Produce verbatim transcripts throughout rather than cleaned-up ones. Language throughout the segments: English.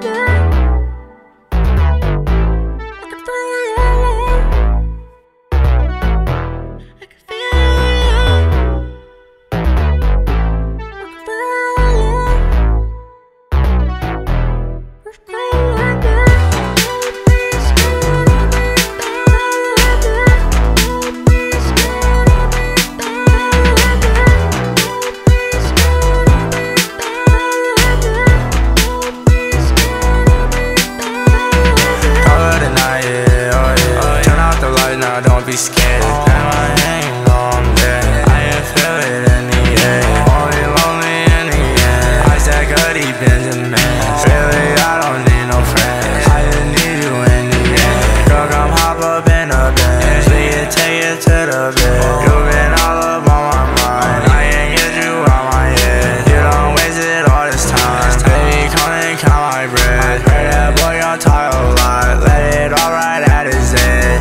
Don't be scared. And my name on there. I can feel it in the air. Only lonely in the end. I said Cuddy Benjamin. Really, I don't need no friends. I just need you in the end. Girl, come hop up in a Benz. We can take it to the bed. You've been all up on my mind. I can't get you out my head. You don't waste it all this time. Baby, come and count my bread. Pray that boy gon' talk a lot. Let it all right at his head.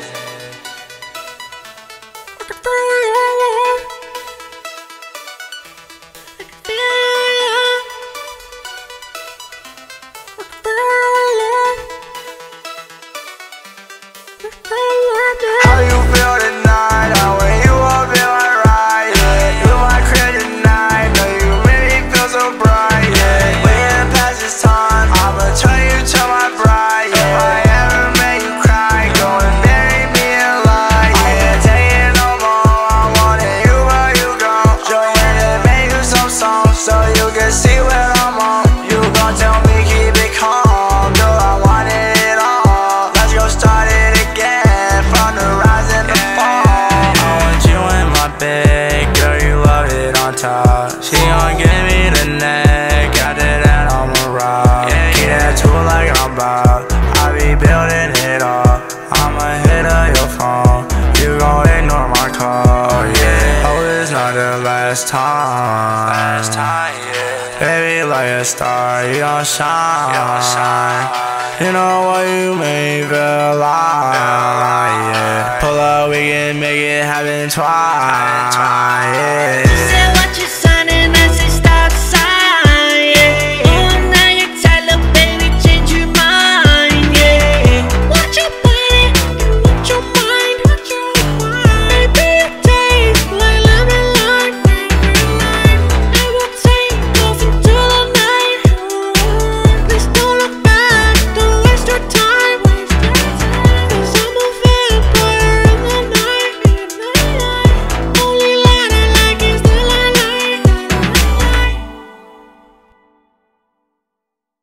How you feel tonight? I when you up in my ride, yeah. You my kryptonite, know you make me feel so bright, yeah. Waiting past this time, I'ma turn you to my bride, yeah. If I ever make you cry, go and bury me alive, yeah. I can't take it no more, I wanted you where you gone. Joanne to make you some songs, so you can see what I'm on. You gon' tell me keep it calm, girl, I want it all. Let's go start it again, from the rise and the fall. I want you in my bed, girl, you love it on top. She gon' give me the neck, after that I'ma rock. Yeah, keep that tool like I'm Bob, I be building it all. I'ma hit up your phone, you gon' ignore my call, yeah. Oh, it's not the last time, last time, yeah. Baby, like a star, you gon' shine, you gon' shine. You know what, you make me feel alive, yeah. Pull up, we can make it happen twice, yeah.